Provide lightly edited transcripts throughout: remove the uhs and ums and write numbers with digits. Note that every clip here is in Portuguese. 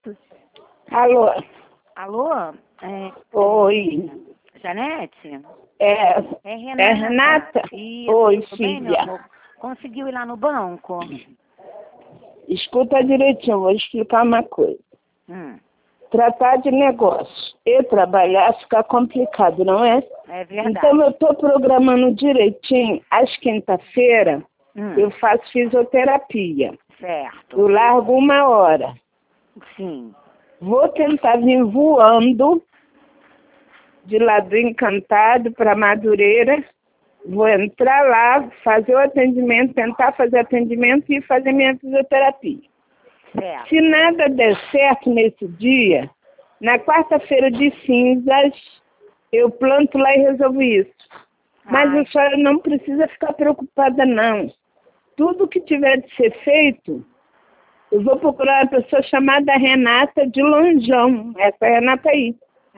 Alô? Alô? Oi. Janete? É Renata. É Renata? Isso, Oi, tudo bem, meu filha. amor? Conseguiu ir lá no banco? Escuta direitinho, vou explicar uma coisa. Tratar de negócio e trabalhar fica complicado, não é? É verdade. Então eu estou programando direitinho. Às quinta-feira eu faço fisioterapia. Certo. Eu largo 1 hora. Sim. Vou tentar vir voando de lá do Encantado para Madureira. Vou entrar lá, fazer o atendimento, tentar fazer atendimento e fazer minha fisioterapia. Certo. Se nada der certo nesse dia, na quarta-feira de cinzas, eu planto lá e resolvo isso. Mas a senhora não precisa ficar preocupada, não. Tudo que tiver de ser feito, eu vou procurar uma pessoa chamada Renata de Lonjão. Essa Renata aí.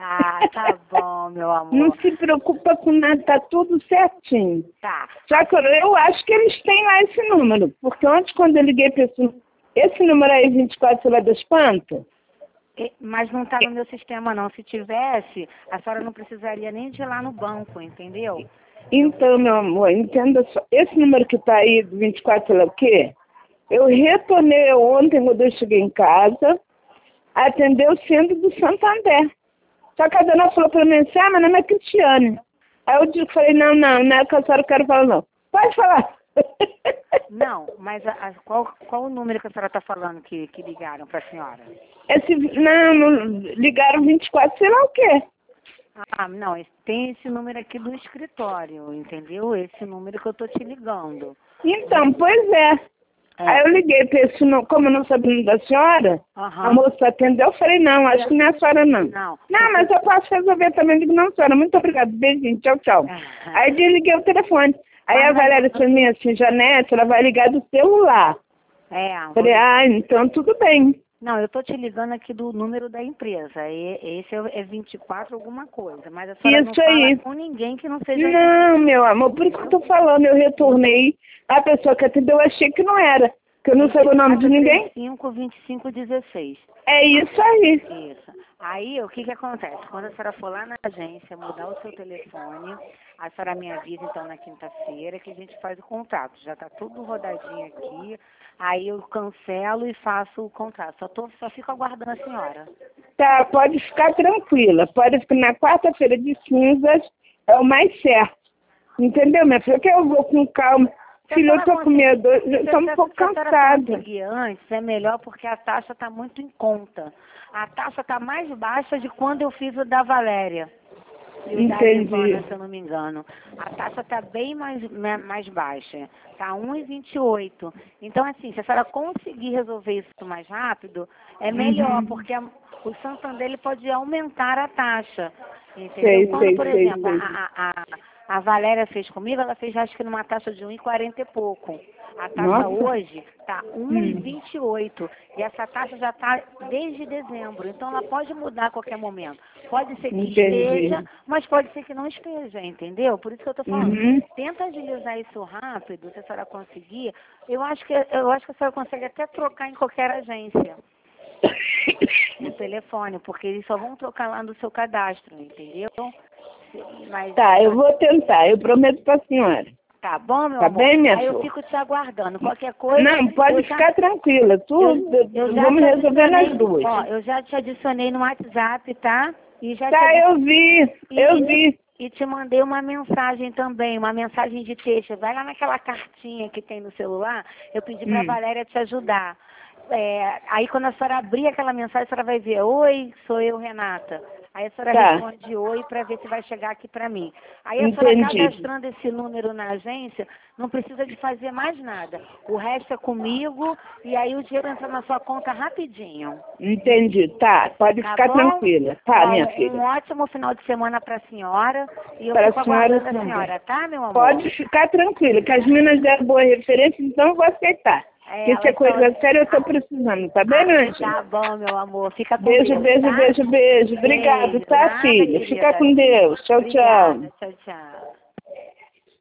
Tá bom, meu amor. Não se preocupa com nada, tá tudo certinho. Tá. Só que eu acho que eles têm lá esse número. Porque ontem, quando eu liguei para esse número aí, 24, sei lá do espanto. Mas não tá no meu sistema, não. Se tivesse, a senhora não precisaria nem de ir lá no banco, entendeu? Então, meu amor, entenda só. Esse número que tá aí, do 24, sei lá o quê, eu retornei ontem, quando eu cheguei em casa, atendeu sendo do Santander. Só que a dona falou para mim assim, meu nome é Cristiane. Aí eu falei, não é que a senhora quer falar, não. Pode falar. Não, mas qual o número que a senhora está falando que ligaram para a senhora? Não, ligaram 24, sei lá o quê. Não, tem esse número aqui do escritório, entendeu? Esse número que eu tô te ligando. Então, pois é. Aí eu liguei para esse número, como eu não sabia o nome da senhora, a moça atendeu, eu falei, não, acho que não é a senhora, não. Não, mas eu posso resolver também. Eu digo, não, senhora, muito obrigada, beijinho, tchau, tchau. Aí desliguei o telefone. Aí a Valéria falou assim, Janete, ela vai ligar do celular. Falei, então tudo bem. Não, eu tô te ligando aqui do número da empresa. Esse é 24 alguma coisa, mas a senhora não fala com ninguém que não seja... Não, meu amor, por isso que eu tô falando, eu retornei. A pessoa que atendeu, eu achei que não era, que eu não sabia o nome de ninguém. 2516. É isso aí. Isso. Aí, o que acontece? Quando a senhora for lá na agência, mudar o seu telefone, a senhora me avisa, então, na quinta-feira, que a gente faz o contrato. Já tá tudo rodadinho aqui. Aí eu cancelo e faço o contrato. Só fico aguardando a senhora. Tá, pode ficar tranquila. Pode ficar na quarta-feira de cinzas, é o mais certo. Entendeu, minha filha? Que eu vou com calma. Filha, eu tô com medo, eu tô um pouco cansada. Antes é melhor porque a taxa tá muito em conta. A taxa tá mais baixa de quando eu fiz o da Valéria. Entendi. Se eu não me engano. A taxa está bem mais baixa. Está 1,28. Então, assim, se a senhora conseguir resolver isso mais rápido, é melhor, porque o Santander ele pode aumentar a taxa. Entendeu? Quando, por exemplo, a Valéria fez comigo, ela fez acho que numa taxa de 1,40 e pouco. A taxa hoje está 1,28. E essa taxa já está desde dezembro. Então ela pode mudar a qualquer momento. Pode ser que esteja, mas pode ser que não esteja, entendeu? Por isso que eu estou falando. Tenta agilizar isso rápido, se a senhora conseguir. Eu acho que a senhora consegue até trocar em qualquer agência o telefone, porque eles só vão trocar lá no seu cadastro, entendeu? Mas, tá, eu vou tentar, eu prometo para a senhora. Tá bom, meu amor? Tá bem, minha flor? Aí eu fico te aguardando. Qualquer coisa... Não, pode ficar tranquila. Vamos resolver nas duas. Ó, eu já te adicionei no WhatsApp, tá? E já eu vi. E te mandei uma mensagem também, uma mensagem de texto. Vai lá naquela cartinha que tem no celular, eu pedi pra Valéria te ajudar. Aí quando a senhora abrir aquela mensagem, a senhora vai ver, oi, sou eu, Renata. Aí a senhora responde oi para ver se vai chegar aqui para mim. Aí a senhora cadastrando esse número na agência, não precisa de fazer mais nada. O resto é comigo e aí o dinheiro entra na sua conta rapidinho. Entendi, tá. Pode ficar tranquila. Tá, minha filha. Um ótimo final de semana para a senhora e eu fico aguardando a senhora, tá, meu amor? Pode ficar tranquila, que as meninas deram boa referência, então eu vou aceitar. Porque se é coisa séria, eu tô precisando, tá bem, meu anjo? Tá bom, meu amor. Fica com Deus, Deus, beijo, tá? beijo. Obrigado, tá, filha? Fica com Deus. Tchau, tchau. Tchau, tchau.